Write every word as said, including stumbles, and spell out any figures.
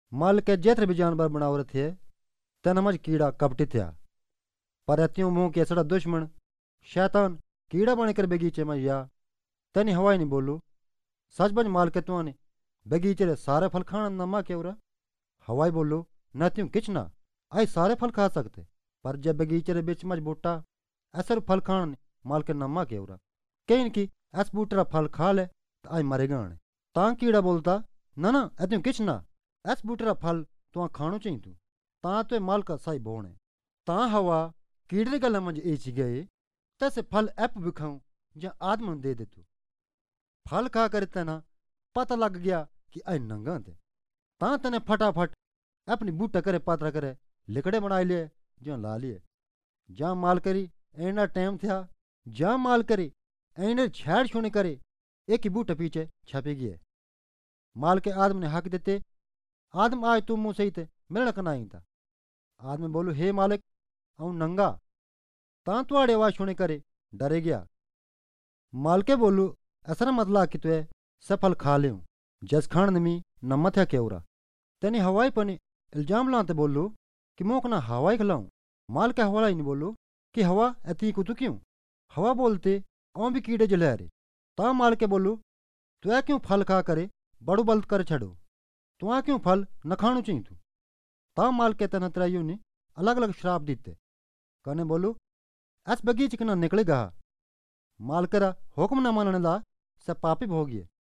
मालिक जेतरे भी जानवर बनावर थे तन मज कीड़ा कपटी थिया। पर त्यों मुंह के सड़ा दुश्मन शैतान कीड़ा बन कर बगीचे में या तनी हवाई नहीं बोलू। सच बच मालिक तुआ ने बगीचे रे सारे फल खाना नमा के उरा। हवाई बोलू न त्यों किच ना आई सारे फल खा सकते, पर जब बगीचे रे बिच मज बूटा ऐसा फल खान मालिक नमा के उरा कहीं की ऐस बूटे फल खा ले तो आई मरेगा। ता कीड़ा बोलता ना ना ऐ किच ना ऐस बूटे फल तुआ खानो चाहिए तू ता तो मालिक सही बोने। ता हवा कीड़े गल मज एच गए तैसे फल ऐप भी खाऊं या आदमी दे दे तू। फल खा कर तना पता लग गया कि आई नंगा थे। ता तने फटाफट अपनी बूटा करे पात्रा करे लिकड़े बना लिए जो ला लिए। जा माल करी एना टाइम था जा माल करी एने छेड़ छुने करे एक ही बूटे पीछे छपी गए। माल के आदमी ने हक देते आदम आज तुम मुँह सही थे मिलना कना ही था। आदमी बोलू हे मालिक अऊ नंगा। ता तुआड़े आवाज सुने करे डरे गया। मालके बोलू ऐसा मतलब कि तुए सफल खा ले जस खान नमी नम्मा था केवरा। तेने हवाई पने इल्जाम लाते बोलू कि मोक ना हवाई खिलाऊं। माल के हवाला ही नहीं बोलू कि हवा अति कुतु क्यों। हवा बोलते औ भी कीड़े जले रे। ता माल के बोलू तुए क्यों फल खा करे बड़ू बल्द कर छड़ो तुआ क्यों फल न खाणु चाहिए तू। ता माल के तना त्राइयों ने अलग अलग श्राप दीते कने बोलू ऐस बगीचे कना निकले गा। माल करा हुक्म न मानने ला सब पापी हो गए।